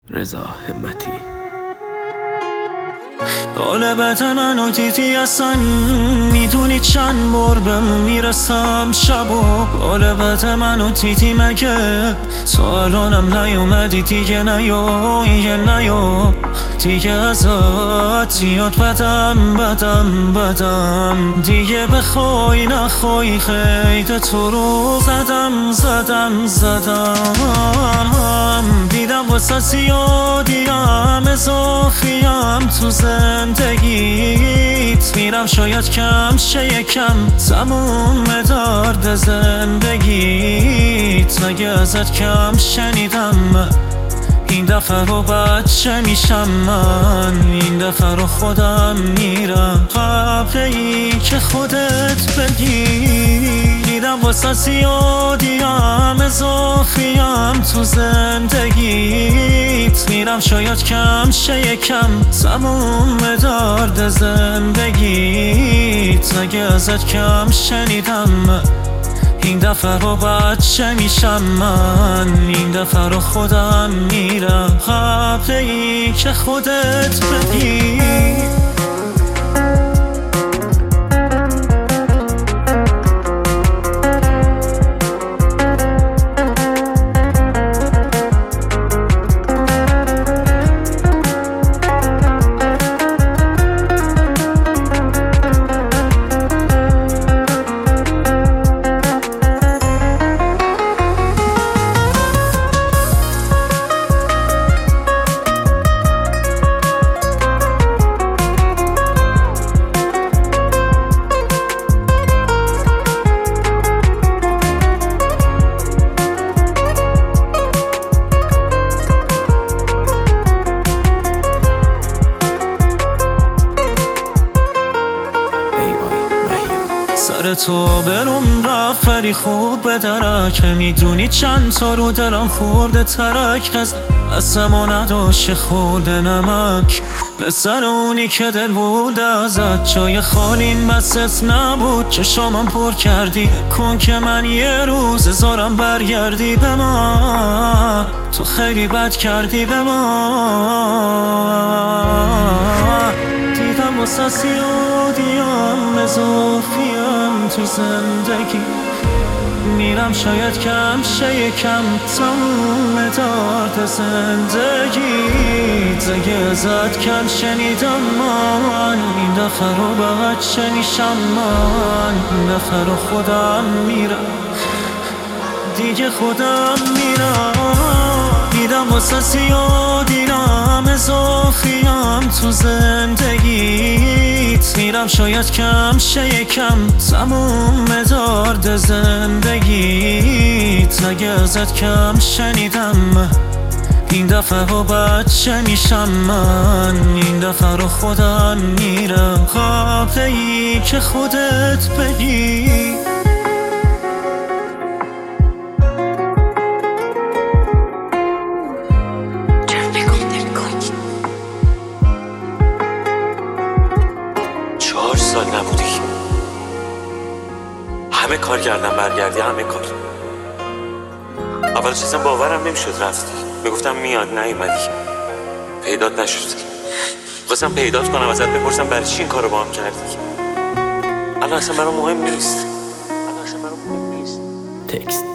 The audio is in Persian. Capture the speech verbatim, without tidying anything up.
رضا همتی. قالبت من و تیتی هستن، میدونی چند بار بهمون میرسم شبا. قالبت من و تیتی مگه تو الانم نیومدی دیگه؟ نیا دیگه نیا دیگه، ازت زیاد بدم بدم بدم دیگه. بخوای نخوای خیلی تو رو زدم زدم زدم. دیدم واسه زیادیم اضافیم تو زندگیت، میرم شاید کم شه یکم تموم درد زندگیت. مگه ازت کم شنیدم این دفعه رو بچه میشم من، این دفعه رو خودم میرم قبل ای که خودت بگی. دیدم واسه زیادیم اضافیم تو زندگیت، میرم شاید کم شه یکم تموم درد زندگیت. مگه ازت کم شنیدم این دفعه رو بچه میشم من، این دفعه رو خودم میرم قبل ای که خودت بگی. سر تو برم رفت ولی خوب به درک، میدونی چند تا رو دلم خورده ترک. از قسمو نداشت خورده نمک به سر اونی که دل بود ازت. جای خالی این بست نبود که شامم پر کردی، کن که من یه روز زارم برگردی به من. تو خیلی بد کردی به من. دیدم واسه زیادیم اضافیم تو زندگی، میرم شاید کم شه یکم تموم درد زندگی. دیگه ازت کم شنیدم من، این دفعه رو بچه میشم من، این دفعه رو خودم میرم دیگه خودم میرم. دیدم واسه زیادیم اضافیم تو زندگیت، میرم شاید کم شه یکم تموم درد زندگیت. مگه ازت کم شنیدم این دفعه رو بچه میشم من، این دفعه رو خودم میرم قبل ای که خودت بگی. چهار سال نبودی، همه کار کردم برگردی، همه کار. اول چیزم باورم نمیشد رفتی، میگفتم میاد نیومدی، پیدات نشد. خواستم پیدات کنم ازت بپرسم برای چی این کارو با هم کردی. الان اصلا برام مهم نیست، الان اصلا برام مهم نیست. تکست